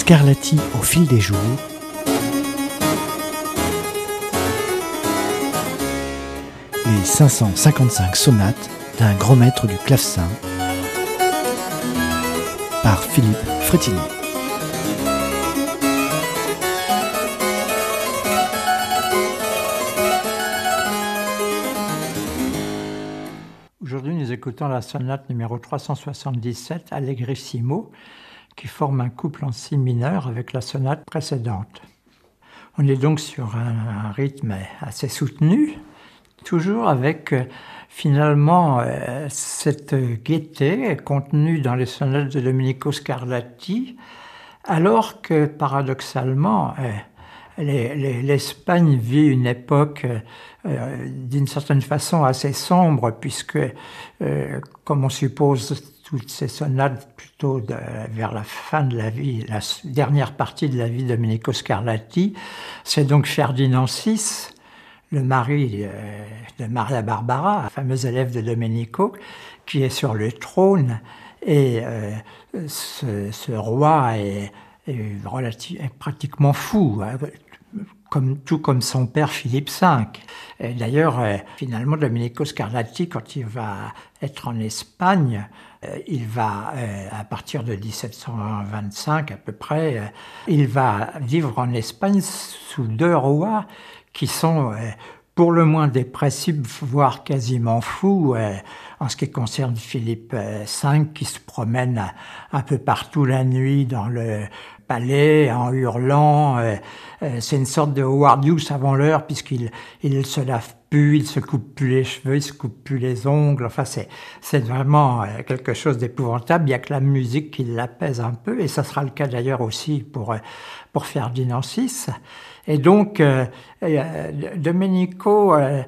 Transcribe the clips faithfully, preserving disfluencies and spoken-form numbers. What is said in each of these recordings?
Scarlatti au fil des jours. Les cinq cent cinquante-cinq sonates d'un grand maître du clavecin par Philippe Frétinier. Aujourd'hui, nous écoutons la sonate numéro trois cent soixante-dix-sept, Allegrissimo, qui forme un couple en si mineur avec la sonate précédente. On est donc sur un, un rythme assez soutenu, toujours avec euh, finalement euh, cette gaieté contenue dans les sonates de Domenico Scarlatti, alors que paradoxalement, euh, les, les, l'Espagne vit une époque euh, d'une certaine façon assez sombre, puisque, euh, comme on suppose, toutes ces sonates plutôt de, vers la fin de la vie, la dernière partie de la vie de Domenico Scarlatti, c'est donc Ferdinand six, le mari de Maria Barbara, la fameuse élève de Domenico, qui est sur le trône, et euh, ce, ce roi est, est, relativ- est pratiquement fou, hein, comme, tout comme son père Philippe cinq. Et d'ailleurs, euh, finalement, Domenico Scarlatti, quand il va être en Espagne, euh, il va, euh, à partir de dix-sept cent vingt-cinq à peu près, euh, il va vivre en Espagne sous deux rois qui sont euh, pour le moins dépressifs, voire quasiment fous, euh, en ce qui concerne Philippe cinq, qui se promène un peu partout la nuit dans le palais en hurlant. Euh, euh, c'est une sorte de Howard Hughes avant l'heure, puisqu'il il se lave plus, il se coupe plus les cheveux, il se coupe plus les ongles. Enfin, c'est, c'est vraiment euh, quelque chose d'épouvantable. Il n'y a que la musique qui l'apaise un peu, et ça sera le cas d'ailleurs aussi pour, euh, pour Ferdinand six. Et donc, euh, euh, Domenico euh,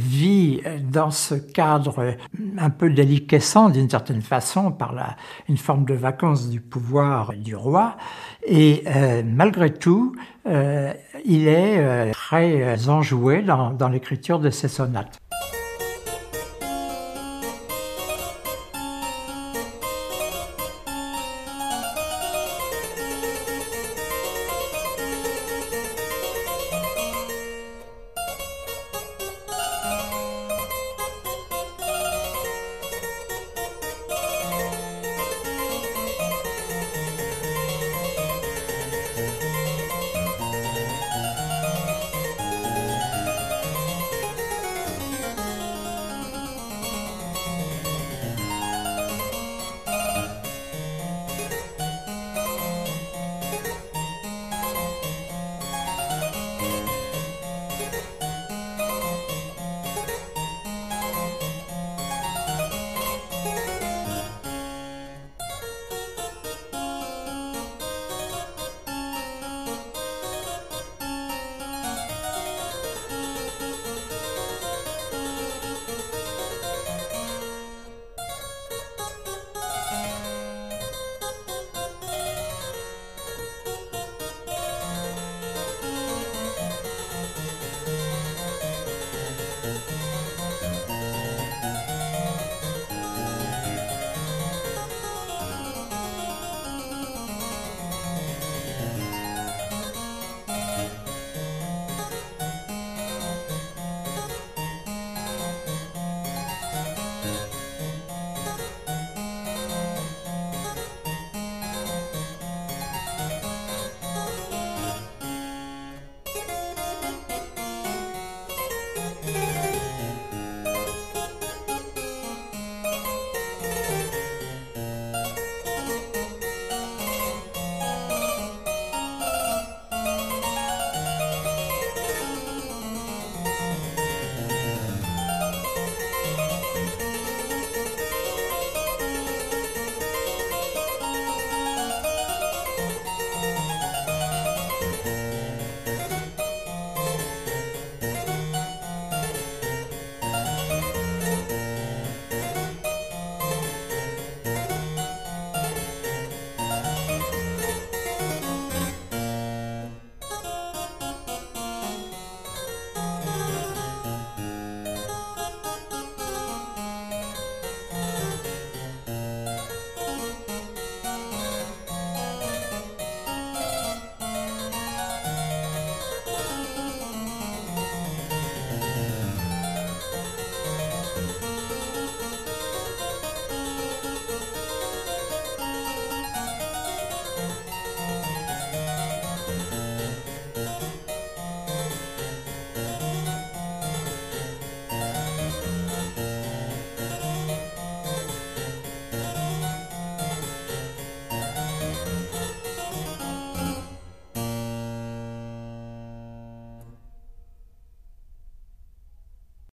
vit dans ce cadre un peu déliquescent, d'une certaine façon, par la, une forme de vacance du pouvoir du roi. Et euh, malgré tout, euh, il est euh, très enjoué dans, dans l'écriture de ses sonates.